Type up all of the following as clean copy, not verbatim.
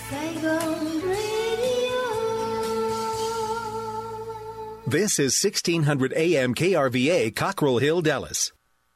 Saigon Radio. This is 1600 AM KRVA, Cockrell Hill, Dallas.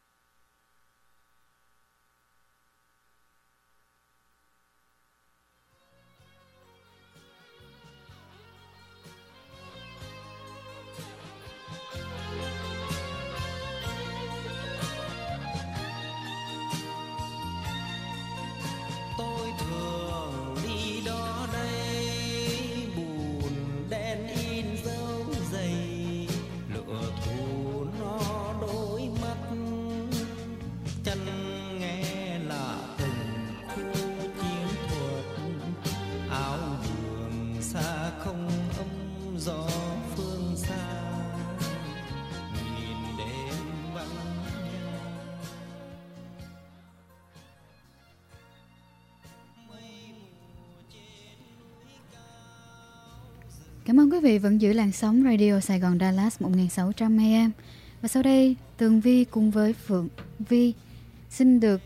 Cảm ơn quý vị vẫn giữ làn sóng Radio Sài Gòn Dallas 1600 AM. Và sau đây, Tường Vi cùng với Phượng Vi xin được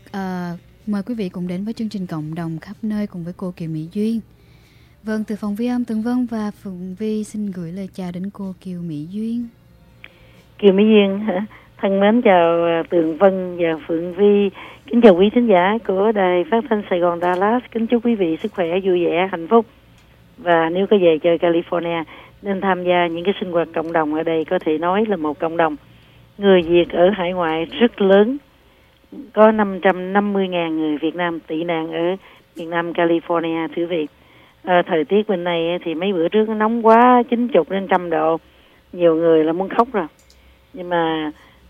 mời quý vị cùng đến với chương trình Cộng đồng khắp nơi cùng với cô Kiều Mỹ Duyên. Vâng, từ phòng Vi âm Tường Vân và Phượng Vi xin gửi lời chào đến cô Kiều Mỹ Duyên. Kiều Mỹ Duyên thân mến chào Tường Vân và Phượng Vi. Kính chào quý thính giả của Đài Phát thanh Sài Gòn Dallas. Kính chúc quý vị sức khỏe, vui vẻ, hạnh phúc. Và nếu có về chơi California nên tham gia những cái sinh hoạt cộng đồng ở đây, có thể nói là một cộng đồng người Việt ở hải ngoại rất lớn. Có 550.000 người Việt Nam tị nạn ở miền Nam California, thưa vị. Thời tiết bên này thì mấy bữa trước nóng quá, 90 đến 100 độ. Nhiều người là muốn khóc rồi. Nhưng mà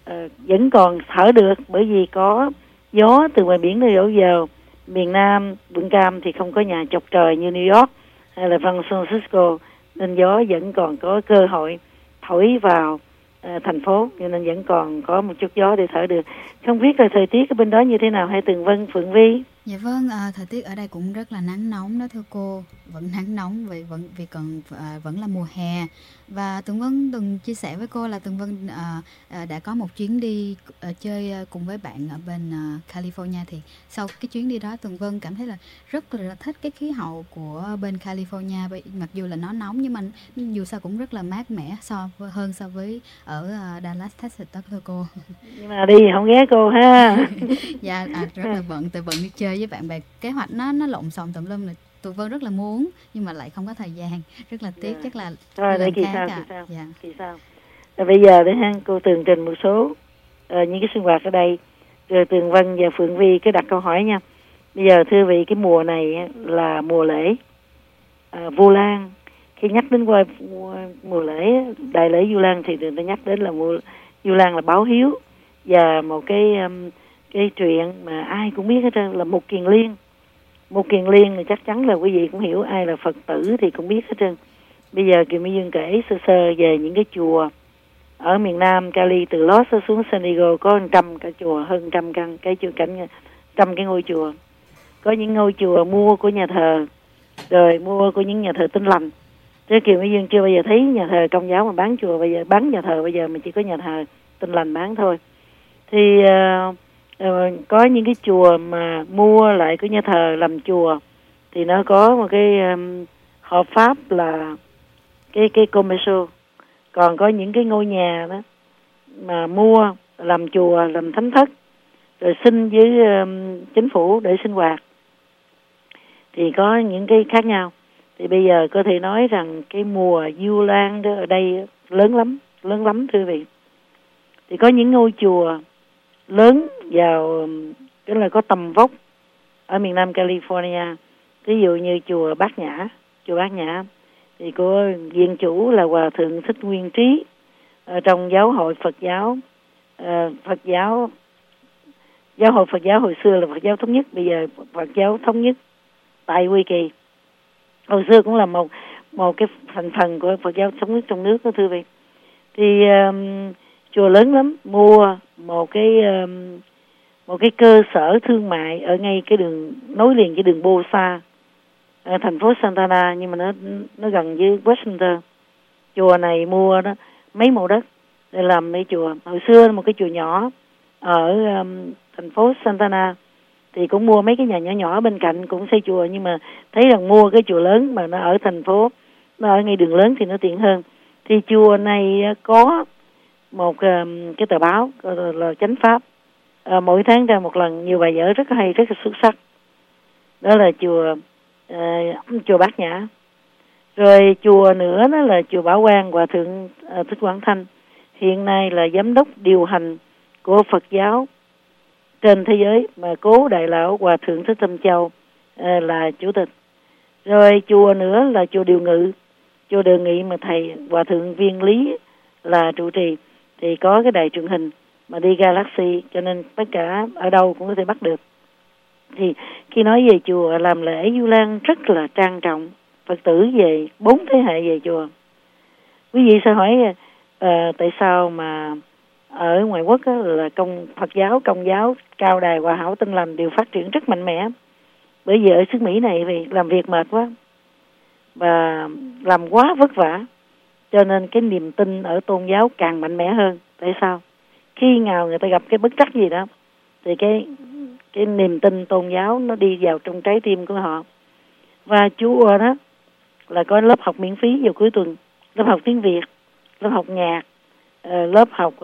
vẫn còn thở được, bởi vì có gió từ ngoài biển nó đổ vào. Miền Nam, Vũng Cam thì không có nhà chọc trời như New York hay là San Francisco, nên gió vẫn còn có cơ hội thổi vào thành phố, cho nên vẫn còn có một chút gió để thở được. Không biết là thời tiết ở bên đó như thế nào hay Tường Vân, Phượng Vi? Dạ vâng, thời tiết ở đây cũng rất là nắng nóng đó thưa cô, vẫn nắng nóng vì còn vẫn là mùa hè. Và Tường Vân từng chia sẻ với cô là Tường Vân đã có một chuyến đi chơi cùng với bạn ở bên California, thì sau cái chuyến đi đó Tường Vân cảm thấy là rất là thích cái khí hậu của bên California, mặc dù là nó nóng nhưng mà dù sao cũng rất là mát mẻ hơn so với ở Dallas, Texas đó thưa cô. Nhưng mà đi không ghé cô ha. Dạ rất là bận, tại bận đi chơi với bạn bè, kế hoạch nó lộn xộn tùm lum, là tụi Vân rất là muốn nhưng mà lại không có thời gian, rất là tiếc. Chắc là rồi để kỳ sao. Dạ. Kỳ sau. Rồi bây giờ để cô tường trình một số những cái sinh hoạt ở đây, rồi Tường Vân và Phượng Vi cứ đặt câu hỏi nha. Bây giờ thưa vị, cái mùa này là mùa lễ Vu Lan. Khi nhắc đến qua mùa lễ đại lễ Vu Lan thì người ta nhắc đến là Vu Lan là báo hiếu, và một cái chuyện mà ai cũng biết hết trơn là Mục Kiền Liên. Mục Kiền Liên thì chắc chắn là quý vị cũng hiểu, ai là Phật tử thì cũng biết hết trơn. Bây giờ Kiều Mỹ Dương kể sơ sơ về những cái chùa ở miền Nam Cali, từ Los xuống San Diego có 100 cái chùa, hơn 100 cái chùa cảnh, 100 cái ngôi chùa. Có những ngôi chùa mua của nhà thờ, rồi mua của những nhà thờ Tin Lành. Chứ Kiều Mỹ Dương chưa bao giờ thấy nhà thờ Công giáo mà bán chùa, bây giờ bán nhà thờ, bây giờ mà chỉ có nhà thờ Tin Lành bán thôi. Thì có những cái chùa mà mua lại của nhà thờ làm chùa thì nó có một cái hợp pháp là cái commercial. Còn có những cái ngôi nhà đó mà mua làm chùa, làm thánh thất, rồi xin với chính phủ để sinh hoạt, thì có những cái khác nhau. Thì bây giờ có thể nói rằng cái mùa Vu Lan đó ở đây lớn lắm thưa vị. Thì có những ngôi chùa lớn vào, tức là có tầm vóc ở miền Nam California. Ví dụ như chùa Bát Nhã thì có viện chủ là Hòa Thượng Thích Nguyên Trí trong giáo hội Phật giáo. Giáo hội Phật giáo hồi xưa là Phật giáo thống nhất, bây giờ Phật giáo thống nhất tại Huy Kỳ. Hồi xưa cũng là một cái thành phần của Phật giáo thống nhất trong nước đó thưa vị. Thì chùa lớn lắm, mua một cái cơ sở thương mại ở ngay cái đường nối liền cái đường Bosa ở thành phố Santa Ana, nhưng mà nó gần với Washington. Chùa này mua đó mấy mẫu đất để làm mấy chùa. Hồi xưa một cái chùa nhỏ ở thành phố Santa Ana thì cũng mua mấy cái nhà nhỏ nhỏ bên cạnh cũng xây chùa, nhưng mà thấy rằng mua cái chùa lớn mà nó ở thành phố, nó ở ngay đường lớn thì nó tiện hơn. Thì chùa này có một cái tờ báo là Chánh Pháp, mỗi tháng ra một lần, nhiều bài vở rất hay, rất là xuất sắc. Đó là chùa Bát Nhã. Rồi chùa nữa đó là chùa Bảo Quang, Hòa thượng Thích Quảng Thanh hiện nay là giám đốc điều hành của Phật giáo trên thế giới, mà Cố Đại Lão Hòa thượng Thích Tâm Châu là chủ tịch. Rồi chùa nữa là chùa Điều Ngự. Chùa Điều Ngự mà thầy Hòa thượng Viên Lý là trụ trì, thì có cái đài truyền hình mà đi Galaxy, cho nên tất cả ở đâu cũng có thể bắt được. Thì khi nói về chùa làm lễ Vu Lan rất là trang trọng, Phật tử về 4 thế hệ về chùa. Quý vị sẽ hỏi tại sao mà ở ngoại quốc là Phật giáo, Công giáo, Cao Đài, Hòa Hảo, Tinh Lành đều phát triển rất mạnh mẽ. Bởi vì ở xứ Mỹ này vì làm việc mệt quá và làm quá vất vả, cho nên cái niềm tin ở tôn giáo càng mạnh mẽ hơn. Tại sao? Khi nào người ta gặp cái bất trắc gì đó thì cái niềm tin tôn giáo nó đi vào trong trái tim của họ. Và chùa đó là có lớp học miễn phí vào cuối tuần, lớp học tiếng Việt, lớp học nhạc, lớp học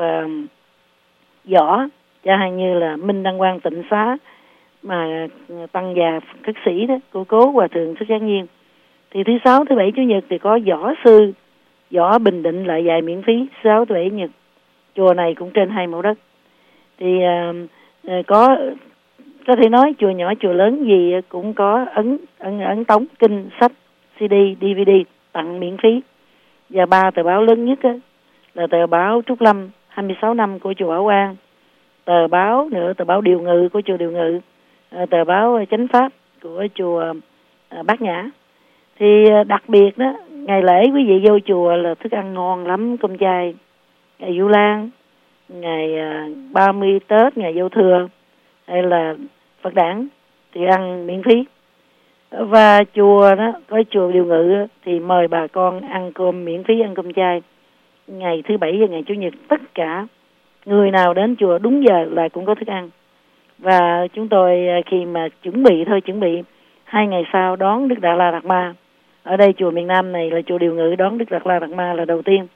võ, chẳng hạn như là Minh Đăng Quang Tịnh Xá mà tăng già khất sĩ đó của Cố Hòa thượng Thích Giác Nhiên. Thì thứ Sáu, thứ Bảy, Chủ Nhật thì có võ sư, võ Bình Định lại dạy miễn phí 6, thứ Bảy, Chủ Nhật. Chùa này cũng trên 2 mẫu đất. Thì có thể nói chùa nhỏ chùa lớn gì cũng có ấn tống kinh sách CD DVD tặng miễn phí. Và 3 tờ báo lớn nhất là tờ báo Trúc Lâm 26 năm của chùa Bảo Quang, tờ báo Điều Ngự của chùa Điều Ngự, tờ báo Chánh Pháp của chùa Bát Nhã. Thì đặc biệt đó, ngày lễ quý vị vô chùa là thức ăn ngon lắm, cơm chay, ngày Vu Lan, ngày 30 Tết, ngày Dỗ Thừa hay là Phật đản thì ăn miễn phí. Và chùa đó, có chùa Điều Ngự thì mời bà con ăn cơm miễn phí, ăn cơm chay ngày thứ Bảy và ngày Chủ Nhật. Tất cả người nào đến chùa đúng giờ là cũng có thức ăn. Và chúng tôi khi mà chuẩn bị 2 ngày sau đón Đức Đạt La Đạt Ma. Ở đây chùa miền Nam này là chùa Điều Ngự đón Đức Đạt La Đạt Ma là đầu tiên.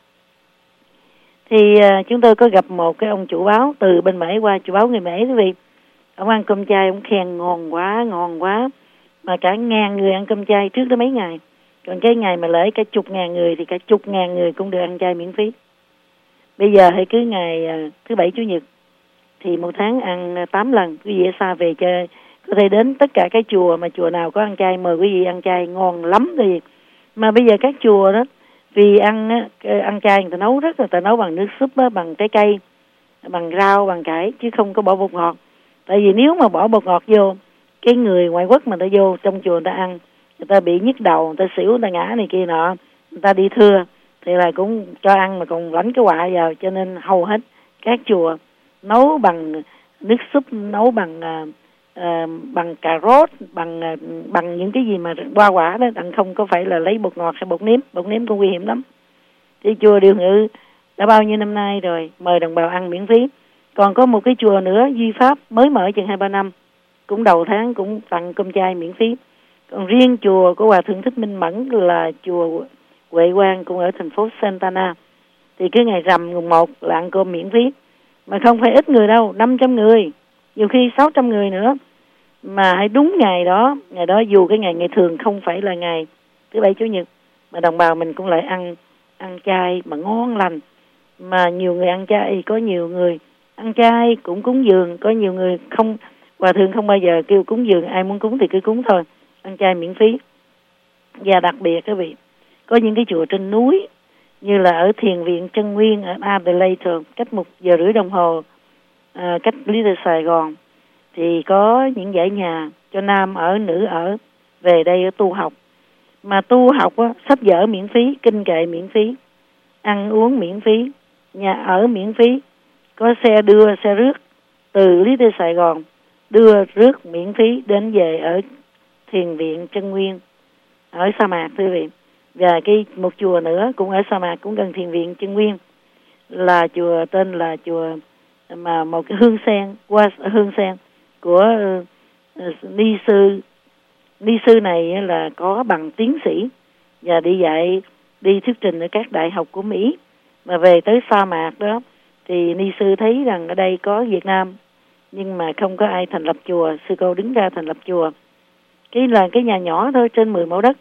Thì chúng tôi có gặp một cái ông chủ báo từ bên Mễ qua, chủ báo người Mễ quý vị. Ông ăn cơm chay, ông khen ngon quá. Mà cả 1.000 người ăn cơm chay trước đó mấy ngày. Còn cái ngày mà lễ cả 10.000 người thì cả 10.000 người cũng được ăn chay miễn phí. Bây giờ thì cứ ngày thứ Bảy, Chủ Nhật thì một tháng ăn 8 lần. Quý vị ở xa về chơi có thể đến tất cả các chùa, mà chùa nào có ăn chay mời quý vị ăn chay ngon lắm thì. Mà bây giờ các chùa đó vì ăn chay người ta nấu người ta nấu bằng nước súp bằng trái cây, bằng rau, bằng cải, chứ không có bỏ bột ngọt. Tại vì nếu mà bỏ bột ngọt vô, cái người ngoại quốc mà người ta vô trong chùa người ta ăn, người ta bị nhức đầu, người ta xỉu, người ta ngã này kia nọ, người ta đi thưa thì là cũng cho ăn mà còn lãnh cái họa vào. Cho nên hầu hết các chùa nấu bằng nước súp, nấu bằng cà rốt, bằng những cái gì mà hoa quả đó, đặng không có phải là lấy bột ngọt hay bột nêm cũng nguy hiểm lắm. Thì chùa Điều Ngự đã bao nhiêu năm nay rồi mời đồng bào ăn miễn phí. Còn có một cái chùa nữa Duy Pháp mới mở chừng 2-3 năm, cũng đầu tháng cũng tặng cơm chay miễn phí. Còn riêng chùa của Hòa thượng Thích Minh Mẫn là chùa Huệ Quang cũng ở thành phố Santana, thì cứ ngày rằm mùng 1 là ăn cơm miễn phí. Mà không phải ít người đâu, 500 người, nhiều khi 600 người nữa. Mà hãy đúng ngày đó dù cái ngày thường không phải là ngày thứ Bảy, Chủ Nhật, mà đồng bào mình cũng lại ăn chay mà ngon lành. Mà nhiều người ăn chay, có nhiều người ăn chay cũng cúng dường, có nhiều người không. Hòa thượng không bao giờ kêu cúng dường, ai muốn cúng thì cứ cúng thôi, ăn chay miễn phí. Và đặc biệt các vị, có những cái chùa trên núi như là ở Thiền viện Trân Nguyên ở Adelaide, cách 1 giờ rưỡi đồng hồ cách lý từ Sài Gòn, thì có những dãy nhà cho nam ở, nữ ở, về đây ở tu học. Mà tu học sách vở miễn phí, kinh kệ miễn phí, ăn uống miễn phí, nhà ở miễn phí, có xe đưa xe rước từ lý từ Sài Gòn đưa rước miễn phí đến về ở Thiền viện Trân Nguyên ở sa mạc quý vị. Và một chùa nữa cũng ở sa mạc, cũng gần Thiền viện Trân Nguyên, là chùa tên là chùa mà một cái hương sen của ni sư này là có bằng tiến sĩ và đi thuyết trình ở các đại học của Mỹ. Mà về tới sa mạc đó thì ni sư thấy rằng ở đây có Việt Nam nhưng mà không có ai thành lập chùa. Sư cô đứng ra thành lập chùa. Cái nhà nhỏ thôi, trên 10 mẫu đất.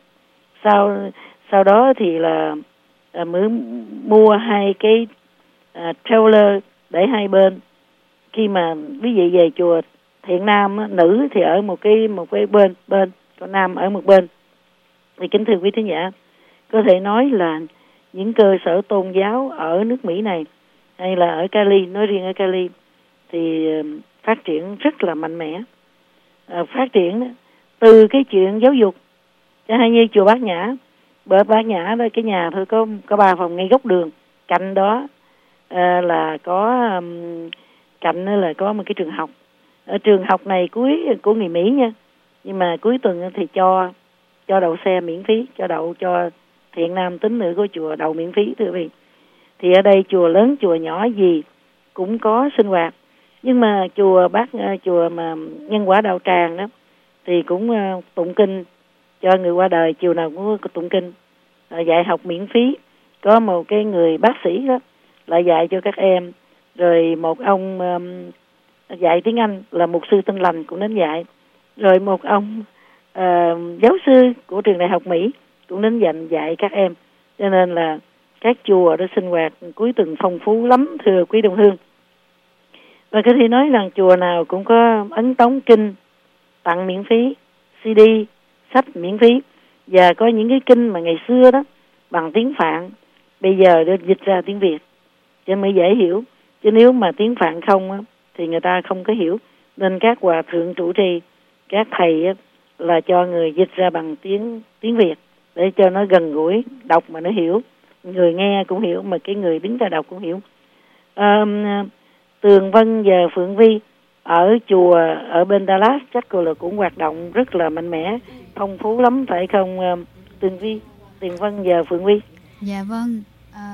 Sau đó thì là mới mua 2 cái trailer để hai bên. Khi mà quý vị về chùa Thiện Nam, nữ thì ở một cái bên, còn nam ở một bên. Thì kính thưa quý thính giả, có thể nói là những cơ sở tôn giáo ở nước Mỹ này hay là ở Cali, nói riêng ở Cali thì phát triển rất là mạnh mẽ. Phát triển từ cái chuyện giáo dục, chẳng hạn như chùa Bát Nhã. Bát Nhã đó, cái nhà thôi có 3 phòng ngay góc đường, cạnh đó là có cạnh đó là có một cái trường học. Ở trường học này cuối của người Mỹ nha, nhưng mà cuối tuần thì cho đậu xe miễn phí, cho đậu cho Thiện Nam tín nữ của chùa đậu miễn phí, thưa quý vị. Thì ở đây chùa lớn chùa nhỏ gì cũng có sinh hoạt, nhưng mà chùa mà Nhân Quả Đạo Tràng đó thì cũng tụng kinh cho người qua đời, chiều nào cũng có tụng kinh, dạy học miễn phí. Có một cái người bác sĩ đó lại dạy cho các em, rồi một ông dạy tiếng Anh là mục sư Tin Lành cũng đến dạy, rồi một ông giáo sư của trường đại học Mỹ cũng đến dạy các em. Cho nên là các chùa đó sinh hoạt cuối tuần phong phú lắm, thưa quý đồng hương. Và có thể nói rằng chùa nào cũng có ấn tống kinh tặng miễn phí, CD, sách miễn phí, và có những cái kinh mà ngày xưa đó bằng tiếng Phạn bây giờ được dịch ra tiếng Việt cho mới dễ hiểu. Chứ nếu mà tiếng Phạn không á, thì người ta không có hiểu. Nên các hòa thượng trụ trì, các thầy á, là cho người dịch ra bằng tiếng Việt để cho nó gần gũi, đọc mà nó hiểu, người nghe cũng hiểu, mà cái người đứng ra đọc cũng hiểu. Tường Vân và Phượng Vi ở chùa ở bên Dallas chắc cô là cũng hoạt động rất là mạnh mẽ, phong phú lắm, phải không Tường Vân và Phượng Vi? Dạ vâng.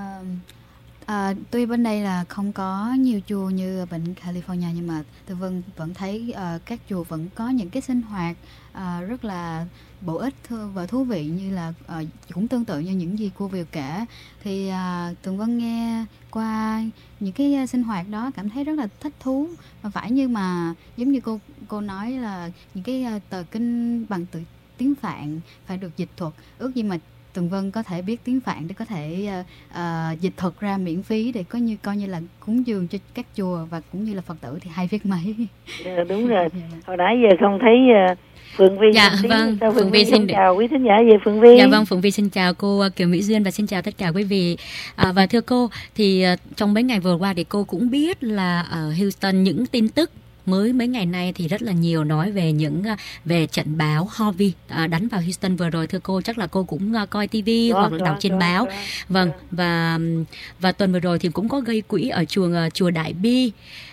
Tuy bên đây là không có nhiều chùa như bên California, nhưng mà Tường Vân vẫn thấy các chùa vẫn có những cái sinh hoạt rất là bổ ích và thú vị, như là cũng tương tự như những gì cô vừa kể. Thì Tường Vân nghe qua những cái sinh hoạt đó cảm thấy rất là thích thú, và phải như mà giống như cô nói là những cái tờ kinh bằng tiếng Phạn phải được dịch thuật. Ước gì mà Tường Vân có thể biết tiếng Phạn để có thể dịch thuật ra miễn phí để coi như là cúng dường cho các chùa và cũng như là Phật tử thì hay biết mấy. Đúng rồi. Hồi nãy giờ không thấy Phượng Vi. Dạ vâng, Phượng Vi xin chào quý thính giả về Phượng Vi. Dạ vâng, Phượng Vi xin chào cô Kiều Mỹ Duyên và xin chào tất cả quý vị. Và thưa cô, thì trong mấy ngày vừa qua thì cô cũng biết là ở Houston những tin tức mới mấy ngày nay thì rất là nhiều nói về trận bão Harvey đánh vào Houston vừa rồi. Thưa cô, chắc là cô cũng coi TV hoặc là đọc trên báo. Vâng, và tuần vừa rồi thì cũng có gây quỹ ở chùa Đại Bi.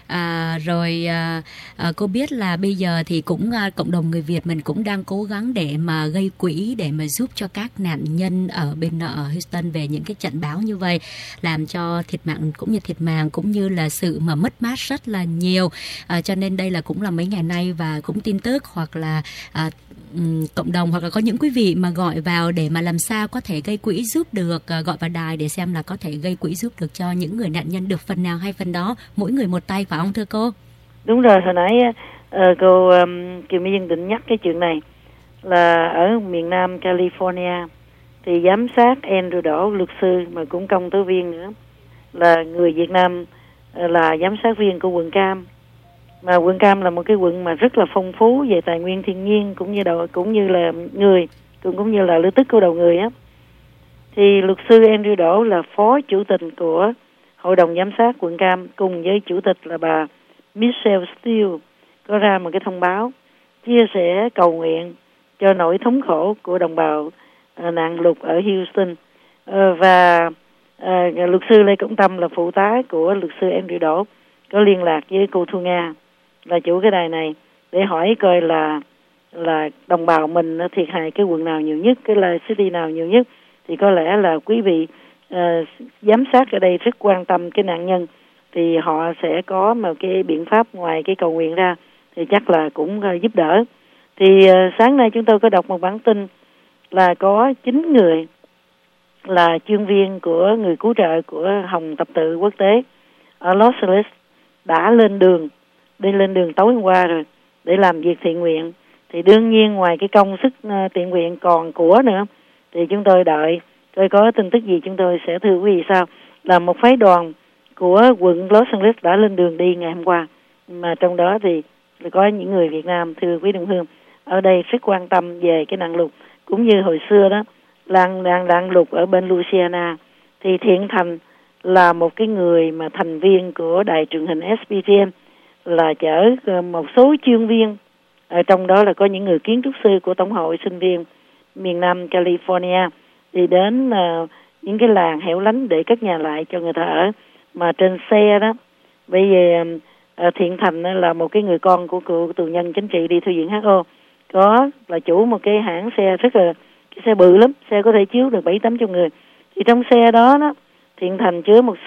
Cô biết là bây giờ thì cũng cộng đồng người Việt mình cũng đang cố gắng để mà gây quỹ để mà giúp cho các nạn nhân ở Houston về những cái trận bão như vậy, làm cho thiệt mạng cũng như là sự mà mất mát rất là nhiều. Cho nên đây là cũng là mấy ngày nay và cũng tin tức hoặc là cộng đồng hoặc là có những quý vị mà gọi vào để mà làm sao có thể gây quỹ giúp được, gọi vào đài để xem là có thể gây quỹ giúp được cho những người nạn nhân được phần nào hay phần đó, mỗi người một tay, phải không thưa cô? Đúng rồi, hồi nãy cô Kiều Mỹ Dân định nhắc cái chuyện này là ở miền Nam California thì giám sát Andrew Đỗ, luật sư mà cũng công tố viên nữa, là người Việt Nam, là giám sát viên của quận Cam. Mà quận Cam là một cái quận mà rất là phong phú về tài nguyên thiên nhiên cũng như là người, cũng như là lứa tức của đầu người á. Thì luật sư Andrew Đỗ là phó chủ tịch của hội đồng giám sát quận Cam, cùng với chủ tịch là bà Michelle Steele, có ra một cái thông báo chia sẻ cầu nguyện cho nỗi thống khổ của đồng bào nạn lụt ở Houston. Và luật sư Lê Công Tâm là phụ tá của luật sư Andrew Đỗ có liên lạc với cô Thu Nga, là chủ cái đài này, để hỏi coi là đồng bào mình thiệt hại cái quận nào nhiều nhất, cái là city nào nhiều nhất. Thì có lẽ là quý vị giám sát ở đây rất quan tâm cái nạn nhân, thì họ sẽ có một cái biện pháp ngoài cái cầu nguyện ra, thì chắc là cũng giúp đỡ. Thì sáng nay chúng tôi có đọc một bản tin là có 9 người là chuyên viên của người cứu trợ của Hồng Tập tự Quốc tế ở Los Angeles đã lên đường tối hôm qua rồi để làm việc thiện nguyện. Thì đương nhiên ngoài cái công sức thiện nguyện còn của nữa, thì chúng tôi đợi coi có tin tức gì chúng tôi sẽ thưa quý vị sau. Là một phái đoàn của quận Los Angeles đã lên đường đi ngày hôm qua, mà trong đó thì có những người Việt Nam, thưa quý đồng hương, ở đây rất quan tâm về cái nạn lụt. Cũng như hồi xưa đó, nạn lụt ở bên Louisiana, thì Thiện Thành là một cái người mà thành viên của đài truyền hình SBTN, là chở một số chuyên viên, ở trong đó là có những người kiến trúc sư của Tổng hội sinh viên miền Nam California, thì đến những cái làng hẻo lánh để cất nhà lại cho người ta ở. Mà trên xe đó, bây giờ Thiện Thành là một cái người con của cựu tù nhân chính trị đi thư viện HO, có là chủ một cái hãng xe rất là, cái xe bự lắm, xe có thể chiếu được 700-800 người. Thì trong xe đó Thiện Thành chở một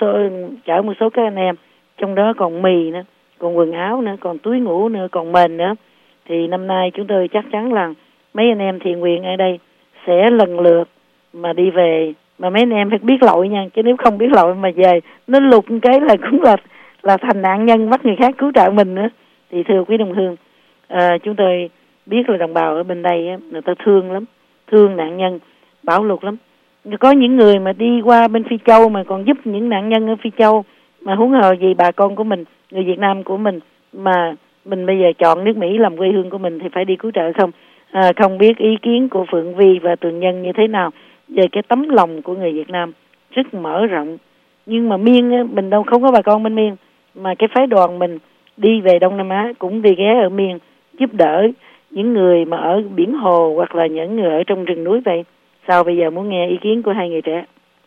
số các anh em, trong đó còn mì nữa, còn quần áo nữa, còn túi ngủ nữa, còn mền nữa. Thì năm nay chúng tôi chắc chắn là mấy anh em thiện nguyện ở đây sẽ lần lượt mà đi về, mà mấy anh em phải biết lỗi nha, chứ nếu không biết lỗi mà về nó lụt cái là cũng là thành nạn nhân bắt người khác cứu trợ mình nữa. Thì thưa quý đồng hương, chúng tôi biết là đồng bào ở bên đây người ta thương lắm, thương nạn nhân bão lụt lắm. Có những người mà đi qua bên Phi Châu mà còn giúp những nạn nhân ở Phi Châu, mà huống hồ gì bà con của mình, người Việt Nam của mình, mà mình bây giờ chọn nước Mỹ làm quê hương của mình thì phải đi cứu trợ không? Không biết ý kiến của Phượng Vi và Tường Nhân như thế nào về cái tấm lòng của người Việt Nam rất mở rộng. Nhưng mà Miên mình đâu không có bà con bên Miên, mà cái phái đoàn mình đi về Đông Nam Á cũng đi ghé ở Miên giúp đỡ những người mà ở biển hồ hoặc là những người ở trong rừng núi vậy. Sao bây giờ muốn nghe ý kiến của hai người trẻ?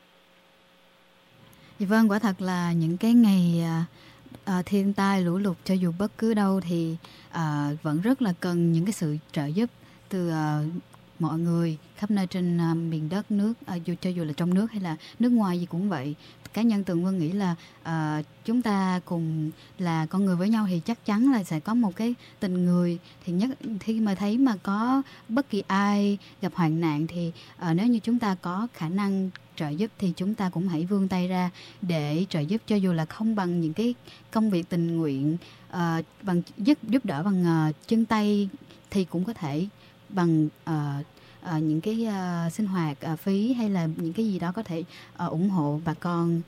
Dạ vâng, quả thật là những cái ngày thiên tai lũ lụt cho dù bất cứ đâu thì vẫn rất là cần những cái sự trợ giúp từ mọi người khắp nơi trên miền đất nước, cho dù là trong nước hay là nước ngoài gì cũng vậy. Cá nhân Tường Vân nghĩ là chúng ta cùng là con người với nhau thì chắc chắn là sẽ có một cái tình người. Thì nhất khi mà thấy mà có bất kỳ ai gặp hoạn nạn thì nếu như chúng ta có khả năng trợ giúp thì chúng ta cũng hãy vươn tay ra để trợ giúp, cho dù là không bằng những cái công việc tình nguyện, bằng giúp đỡ bằng chân tay thì cũng có thể bằng những cái sinh hoạt phí hay là những cái gì đó có thể ủng hộ bà con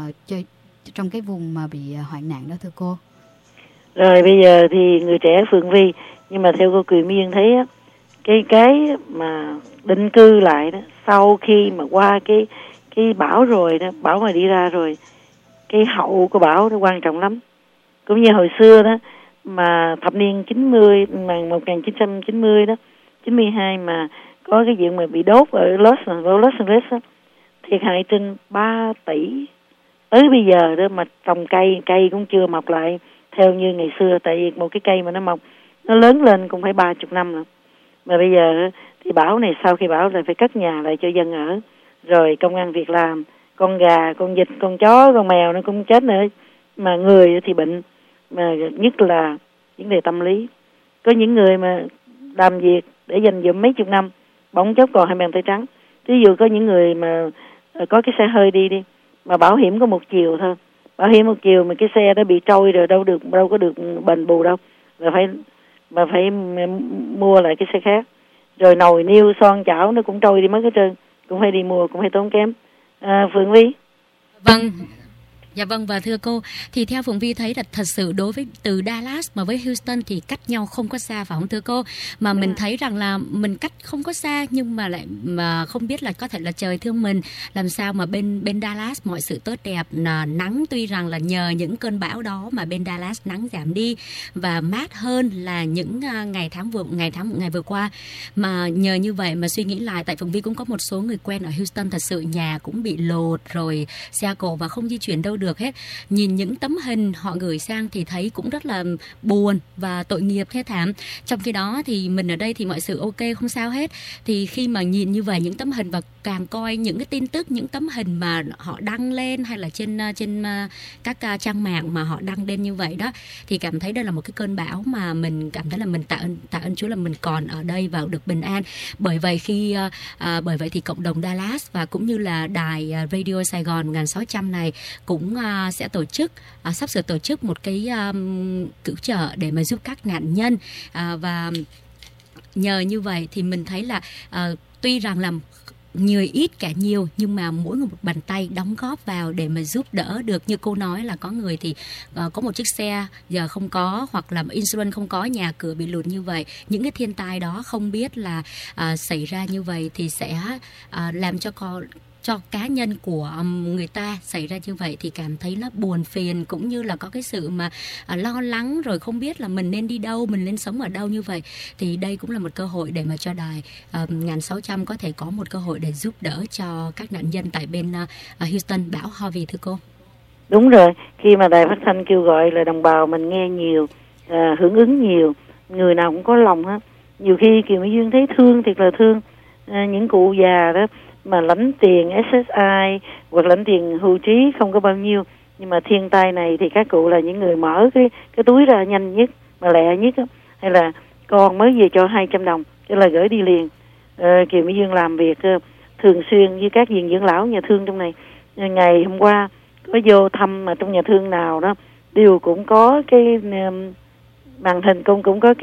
trong cái vùng mà bị hoạn nạn đó, thưa cô. Rồi bây giờ thì người trẻ Phượng Vi, nhưng mà theo cô Kiều Miên thấy á, cái mà định cư lại đó, sau khi mà qua cái bão rồi đó, bão mà đi ra rồi, cái hậu của bão nó quan trọng lắm. Cũng như hồi xưa đó, mà thập niên 90, mà 1990 đó, 92 mà có cái chuyện mà bị đốt ở Los Angeles đó, thiệt hại trên 3 tỷ. Tới bây giờ đó mà trồng cây cũng chưa mọc lại theo như ngày xưa, tại vì một cái cây mà nó mọc, nó lớn lên cũng phải 30 năm nữa. Mà bây giờ thì bão này, sau khi bão lại phải cất nhà lại cho dân ở, rồi công ăn việc làm, con gà, con vịt, con chó, con mèo nó cũng chết nữa, mà người thì bệnh, mà nhất là vấn đề tâm lý. Có những người mà làm việc để dành dụm mấy chục năm, bỗng chốc còn hai bàn tay trắng. Ví dụ có những người mà có cái xe hơi đi mà bảo hiểm có một chiều thôi, bảo hiểm một chiều mà cái xe đó bị trôi rồi đâu có được đền bù đâu, mà phải mua lại cái xe khác. Rồi nồi niêu son chảo nó cũng trôi đi mất hết trơn, cũng phải đi mua, cũng phải tốn kém. Phượng Vi. Vâng. Dạ vâng, và thưa cô, thì theo Phượng Vi thấy là thật sự đối với từ Dallas mà với Houston thì cách nhau không có xa, phải không thưa cô? Mà mình thấy rằng là mình cách không có xa, nhưng mà lại mà không biết là có thể là trời thương mình, làm sao mà bên Dallas mọi sự tốt đẹp, nắng tuy rằng là nhờ những cơn bão đó mà bên Dallas nắng giảm đi và mát hơn là những ngày vừa qua. Mà nhờ như vậy mà suy nghĩ lại, tại Phượng Vi cũng có một số người quen ở Houston, thật sự nhà cũng bị lột rồi xe cộ và không di chuyển đâu được. được hết. Nhìn những tấm hình họ gửi sang thì thấy cũng rất là buồn và tội nghiệp thê thảm. Trong khi đó thì mình ở đây thì mọi sự ok, không sao hết. Thì khi mà nhìn như vậy những tấm hình và càng coi những cái tin tức, những tấm hình mà họ đăng lên hay là trên các trang mạng mà họ đăng lên như vậy đó, thì cảm thấy đây là một cái cơn bão mà mình cảm thấy là mình tạ ơn Chúa là mình còn ở đây và được bình an. Bởi vậy thì cộng đồng Dallas và cũng như là đài Radio Sài Gòn 1600 này cũng sẽ sắp sửa tổ chức một cái cứu trợ để mà giúp các nạn nhân, và nhờ như vậy thì mình thấy là tuy rằng là người ít kẻ nhiều, nhưng mà mỗi người một bàn tay đóng góp vào để mà giúp đỡ được. Như cô nói là có người thì có một chiếc xe giờ không có, hoặc là insurance không có, nhà cửa bị lụt như vậy. Những cái thiên tai đó không biết là xảy ra như vậy thì sẽ làm cho cá nhân của người ta xảy ra như vậy thì cảm thấy nó buồn phiền, cũng như là có cái sự mà lo lắng rồi không biết là mình nên đi đâu, mình nên sống ở đâu như vậy. Thì đây cũng là một cơ hội để mà cho đài 1600 có thể có một cơ hội để giúp đỡ cho các nạn nhân tại bên Houston bão Harvey, thưa cô. Đúng rồi, khi mà đài phát thanh kêu gọi là đồng bào mình nghe nhiều, hưởng ứng nhiều, người nào cũng có lòng hết. Nhiều khi Kiều Mỹ Duyên thấy thương, thiệt là thương những cụ già đó mà lãnh tiền SSI hoặc lãnh tiền hưu trí không có bao nhiêu, nhưng mà thiên tai này thì các cụ là những người mở cái túi ra nhanh nhất mà lẹ nhất đó. Hay là con mới về cho 200 đồng cho là gửi đi liền. Kiều Mỹ Dương làm việc thường xuyên với các viện dưỡng lão nhà thương trong này. Ngày hôm qua có vô thăm mà trong nhà thương nào đó đều cũng có cái màn hình, cũng có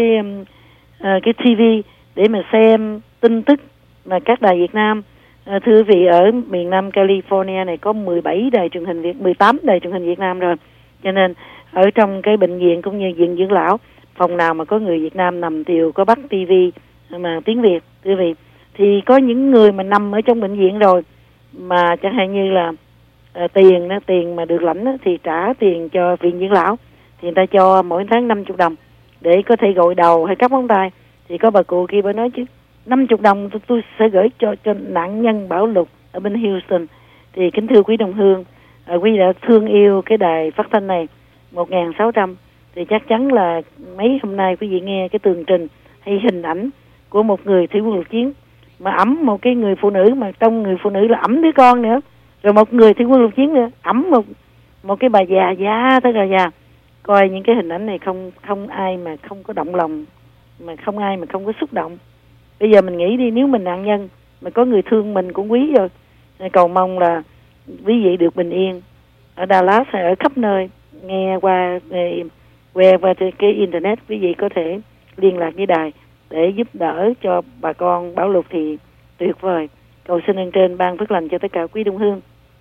cái TV để mà xem tin tức mà các đài Việt Nam. Thưa quý vị, ở miền Nam California này có 18 đài truyền hình Việt Nam rồi. Cho nên ở trong cái bệnh viện cũng như viện dưỡng lão, phòng nào mà có người Việt Nam nằm đều có bắt TV mà tiếng Việt, thưa quý vị. Thì có những người mà nằm ở trong bệnh viện rồi mà chẳng hạn như là tiền mà được lãnh đó, thì trả tiền cho viện dưỡng lão thì người ta cho mỗi tháng 50 đồng để có thể gội đầu hay cắt móng tay. Thì có bà cụ kia bà nói chứ 50 đồng tôi sẽ gửi cho nạn nhân bão lụt ở bên Houston. Thì kính thưa quý đồng hương, quý đã thương yêu cái đài phát thanh này 1600 thì chắc chắn là mấy hôm nay quý vị nghe cái tường trình hay hình ảnh của một người thủy quân lục chiến mà ẵm một cái người phụ nữ, mà trong người phụ nữ là ẵm đứa con nữa, rồi một người thủy quân lục chiến nữa ẵm một cái bà già tới là già. Coi những cái hình ảnh này không ai mà không có động lòng, mà không ai mà không có xúc động. Bây giờ mình nghĩ đi, nếu mình nạn nhân mà có người thương mình cũng quý rồi. Cầu mong là quý vị được bình yên ở Dallas hay ở khắp nơi. Nghe qua cái internet, quý vị có thể liên lạc với đài để giúp đỡ cho bà con bão lụt thì tuyệt vời. Cầu xin ơn trên ban phước lành cho tất cả quý đồng hương.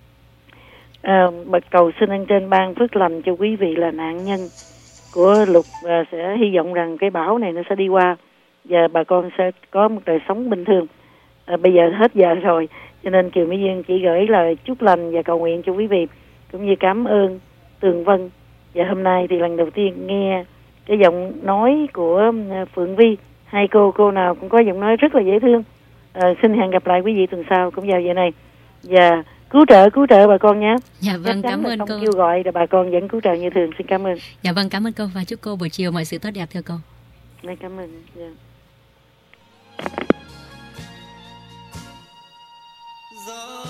Cầu xin ơn trên ban phước lành cho quý vị là nạn nhân của lụt, sẽ hy vọng rằng cái bão này nó sẽ đi qua và bà con sẽ có một đời sống bình thường. Bây giờ hết giờ rồi, cho nên Kiều Mỹ Duyên chỉ gửi lời chúc lành và cầu nguyện cho quý vị, cũng như cảm ơn Tường Vân. Và hôm nay thì lần đầu tiên nghe cái giọng nói của Phượng Vi, hai cô nào cũng có giọng nói rất là dễ thương. Xin hẹn gặp lại quý vị tuần sau cũng vào giờ này, và cứu trợ bà con nhé. Dạ vâng, cảm ơn cô. Kêu gọi là bà con vẫn cứu trợ như thường. Xin cảm ơn. Dạ vâng, cảm ơn cô và chúc cô buổi chiều mọi sự tốt đẹp thưa cô. Dạ, cảm ơn. Yeah. Gió